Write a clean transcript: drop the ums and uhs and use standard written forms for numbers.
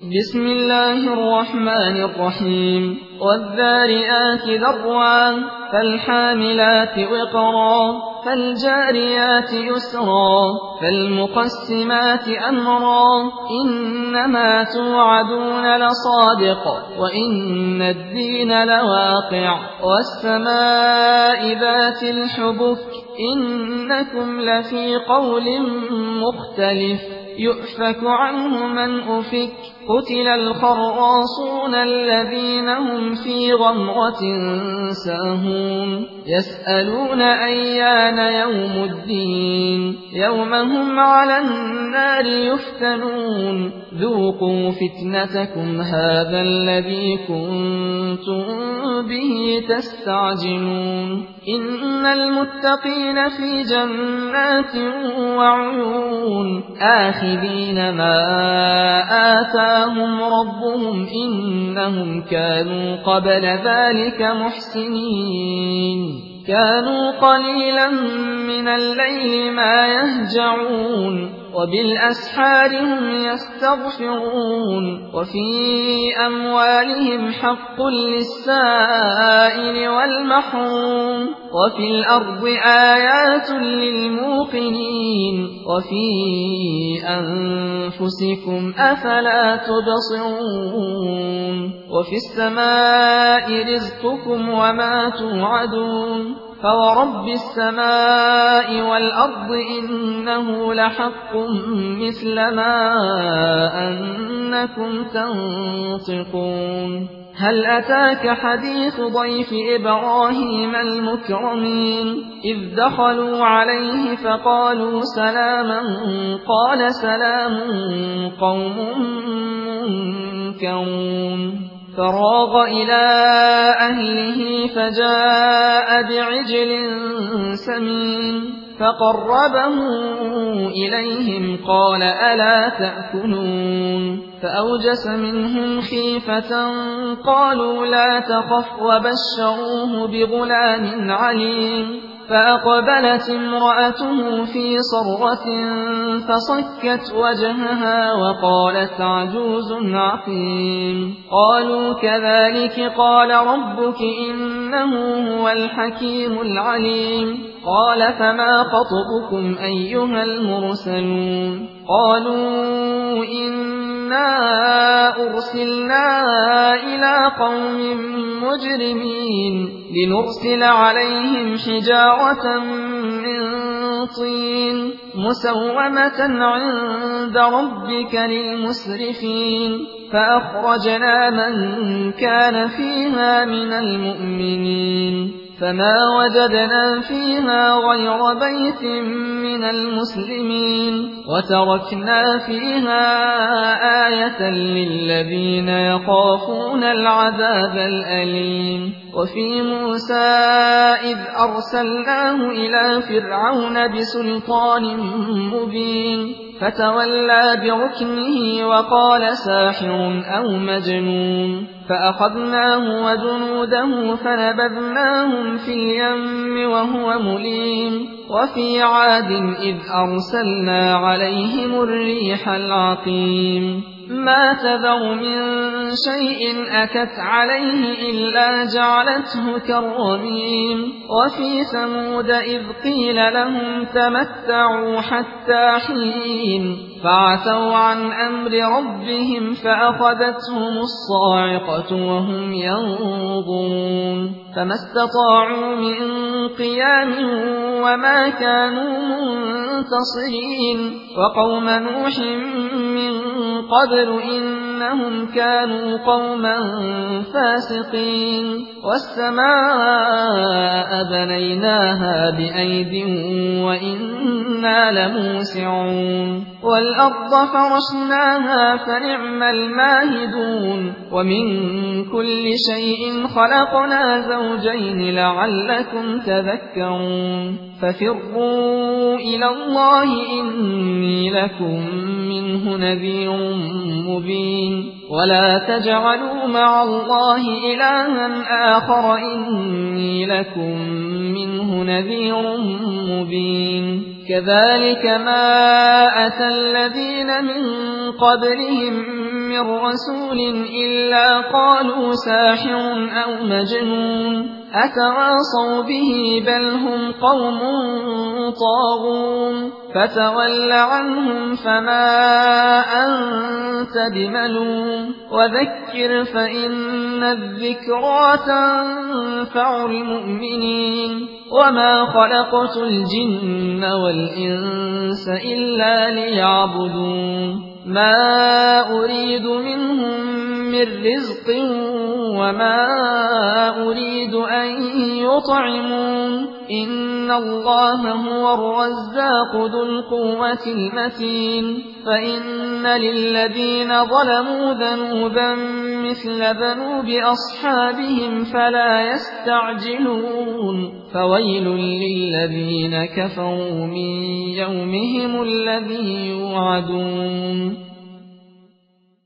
بسم الله الرحمن الرحيم والذاريات ذروا فالحاملات وقرا فالجاريات يسرا فالمقسمات أمرا إنما توعدون لصادق وإن الدين لواقع والسماء ذات الحبك إنكم لفي قول مختلف يؤفك عنه من أفك قتل الخراصون الذين هم في غمرة ساهون يسألون أيان يوم الدين يوم هم على النار يفتنون ذوقوا فتنتكم هذا الذي كنتم به تستعجلون إن المتقين في جنات وعيون آخذين ما آتاهم ربهم إنهم كانوا قبل ذلك محسنين كانوا قليلا من الليل ما يهجعون وبالأسحار هم يستغفرون وفي أموالهم حق للسائل والمحروم وفي الأرض آيات للموقنين وفي أنفسكم أفلا تبصرون وفي السماء رزقكم وما توعدون فورب السماء والأرض إنه لحق مثل ما أنكم تنطقون هل أتاك حديث ضيف إبراهيم المكرمين إذ دخلوا عليه فقالوا سلاما قال سلام قوم منكرون فراغ إلى أهله فجاء بعجل سمين فقربه إليهم قال ألا تأكلون فأوجس منهم خيفة قالوا لا تخف وبشروه بغلام عليم فأقبلت امرأته في صرة فصكت وجهها وقالت عجوز عقيم قالوا كذلك قال ربك إنه هو الحكيم العليم قال فما خطبكم أيها المرسلون قالوا إنا أرسلنا إلى قوم مجرمين لنرسل عليهم حجارة من طين مسومة عند ربك للمسرفين فأخرجنا من كان فيها من المؤمنين فما وجدنا فيها غير بيت من المسلمين وتركنا فيها آية للذين يخافون العذاب الأليم وفي موسى إذ أرسلناه إلى فرعون بسلطان مبين فتولى بركنه وقال ساحر أو مجنون فأخذناه وجنوده فنبذناهم في اليم وهو مليم وفي عاد إذ أرسلنا عليهم الريح العقيم ما تذر من شيء أتت عليه إلا جعلته كالرميم وفي ثمود إذ قيل لهم تمتعوا حتى حين فعتوا عن أمر ربهم فأخذتهم الصاعقة وهم ينظرون فما استطاعوا من قيام وما كانوا منتصرين وقوم نوح من قبل إنهم كانوا قوما فاسقين والسماء بنيناها بأيد وإنا لموسعون والأرض فرشناها فنعم الماهدون ومن كل شيء خلقنا زوجين لعلكم تذكرون ففروا إلى الله إني لكم منه نذير مبين ولا تجعلوا مع الله إلها آخر إني لكم منه نذير مبين كذلك ما أتى الذين من قبلهم من رسول إلا قالوا ساحر أو مجنون أتواصوا به بل هم قوم طاغون فتول عنهم فما أنت بملوم وذكر فإن الذكرى تنفع المؤمنين وما خلقت الجن والإنس إلا ليعبدون ما أريد منهم من رزق وما أريد أن يطعمون إن الله هو الرزاق ذو القوة المتين فإن للذين ظلموا ذنوبا مثل ذنوب أصحابهم فلا يستعجلون فويل للذين كفروا من يومهم الذي يوعدون